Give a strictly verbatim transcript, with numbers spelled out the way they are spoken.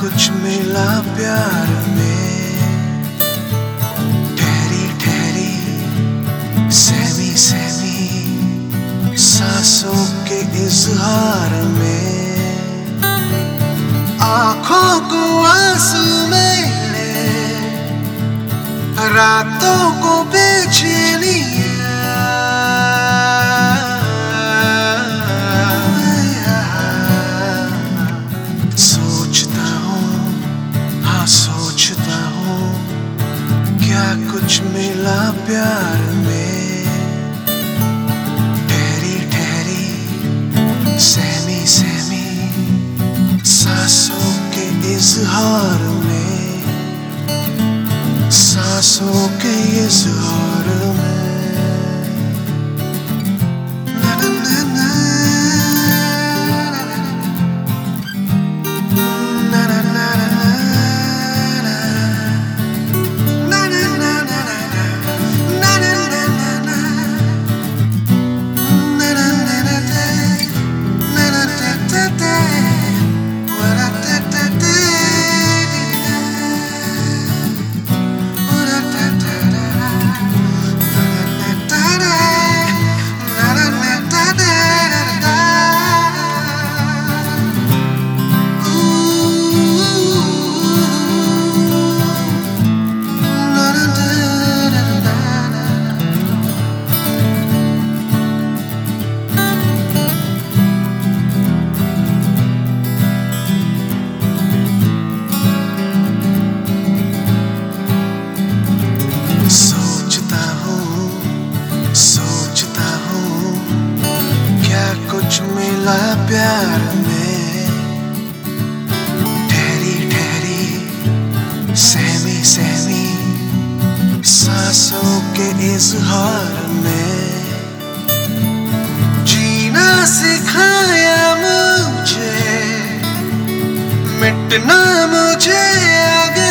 कुछ मिला प्यार में, ठहरी ठहरी सहमी सहमी सांसों के इजहार में, आंखों को आंसू मेरे, रातों को बेचैनी कुछ मिला प्यार में, ठहरी ठहरी सहमी सहमी सांसों के इजहार में, सांसों के इजहार में। कुछ मिला प्यार में, ठहरी ठहरी सहमी सहमी सांसों के इजहार में, जीना सिखाया मुझे, मिटना मुझे आगे